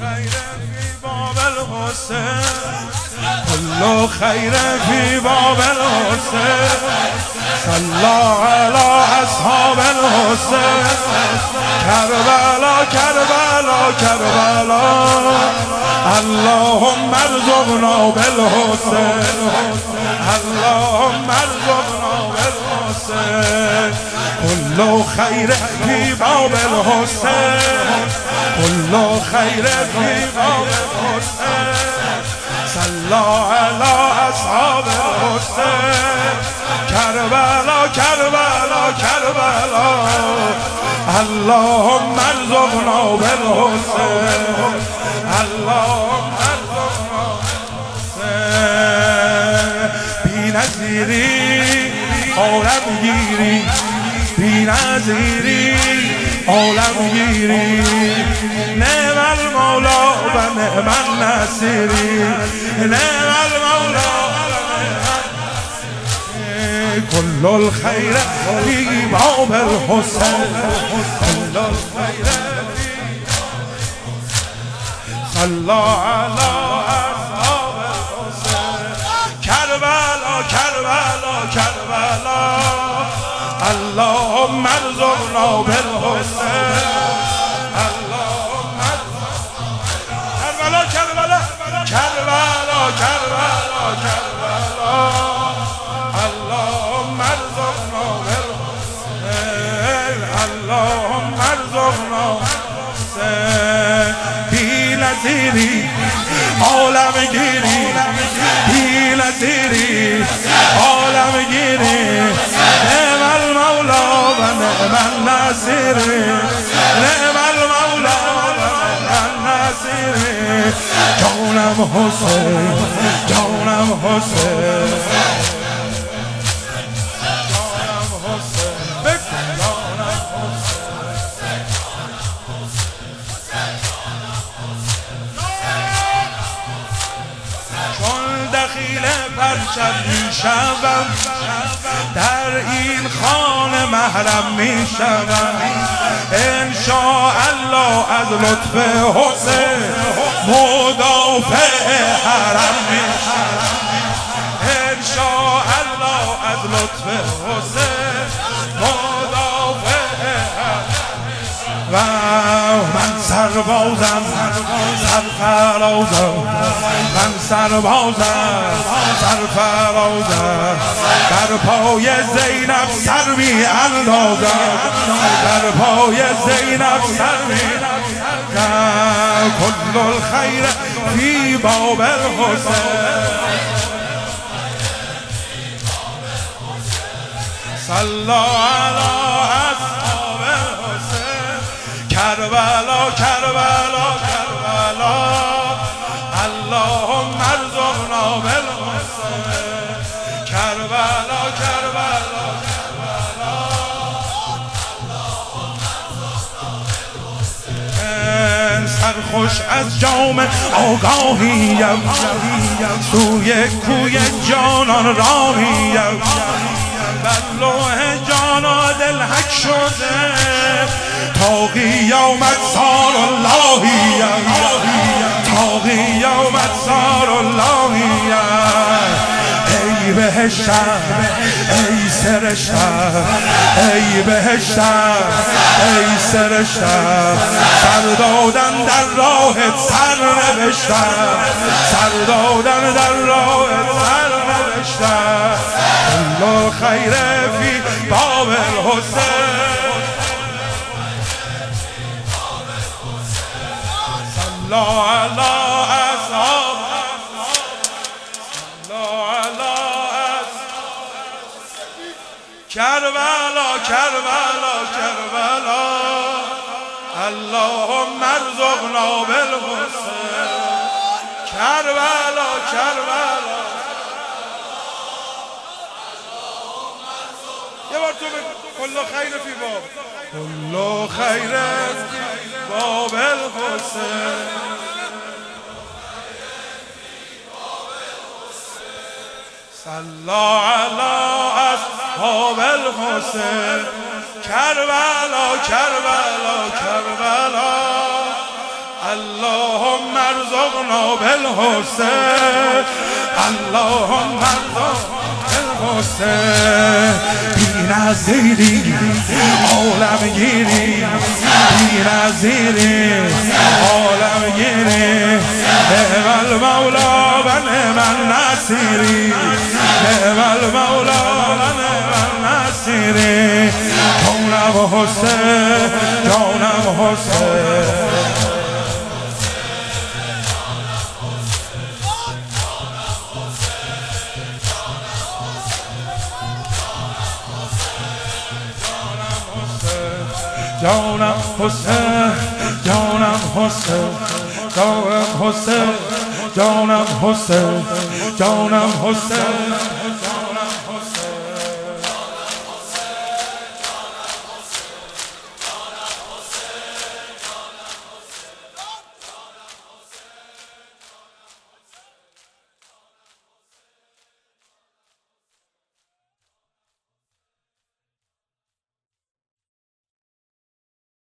خیر فی باب الحسین، كل خیر فی باب الحسین، صلی علی اصحاب الحسین، کربلا کربلا کربلا، اللهم ارزقنا بالحسین، اللهم ارزقنا بالحسین، كل خیر فی باب الحسین، كل خیر فی باب الحسین، صلی علی اصحاب الحسین، کربلا کربلا کربلا، اللهم ارزقنا بالحسین، اللهم ارزقنا بالحسین، بی‌نظیری عالمگیری، بی‌نظیری عالمگیری، نعم المولا و نعم النصیری، نعم المولا و نعم النصیری، كل الخیر فی باب الحسین، كل الخیر فی صلی علی اصحاب الحسین، کربلا کربلا کربلا، اللهم ارزقنا بالحسین، اللهم کربلا کربلا کربلا کربلا کربلا، اللهم ارزقنا بالحسین، اللهم ارزقنا بالحسین، بی‌نظیری عالمگیری، بی‌نظیری عالمگیری، نعم المولا و نعم النصیری، نعم المولا و نعم النصیری، جانم حسین جانم حسین، جانم حسین جانم حسین، چون دخیل پرچم می شوم در این خانه محرم می شوم، انشاءالله از لطف حسین مدافع حرم می شوم، انشاءالله از لطف حسین مدافع حرم و من سربازم سرفرازم، من سربازم سرفرازم، در پای زینب سر می اندازم، در پای زینب سر می اندازم، كل الخیر فی باب الحسین، صلی علی اصحاب الحسین، کربلا کربلا کربلا، اللهم ارزقنا بالحسین، کربلا کربلا کربلا، سرخوش از جام آگاهیم، سوی کوی جانان راهیم، بر لوح جانا دل حک شده، تاقی آمد سار اللهیم، تاقی آمد سار اللهیم، ای بهشتم ای سرشتم، ای بهشتم ای سرشتم، سر دادن در راهت سر نوشتم، سر دادن در راهت سر نوشتم، كل خیر فی باب الحسین، صلی علی اصحاب، صلی علی اصحاب، کربلا کربلا کربلا، اللهم ارزقنا بالحسین، کربلا کربلا، یه بار تو بگو كل خیر فی باب، كل خیر فی باب الحسین، صلی علی اصحاب الحسین، کربلا کربلا کربلا، اللهم ارزقنا بالحسین، اللهم ارزقنا بالحسین. بی نظیری عالمگیری، بی نظیری عالمگیری، نعم المولا و نعم النصیری، نعم المولا و نعم النصیری. جانم حسین، جانم حسین. جانم حسین، جانم حسین، جانم حسین، جانم حسین، جانم حسین.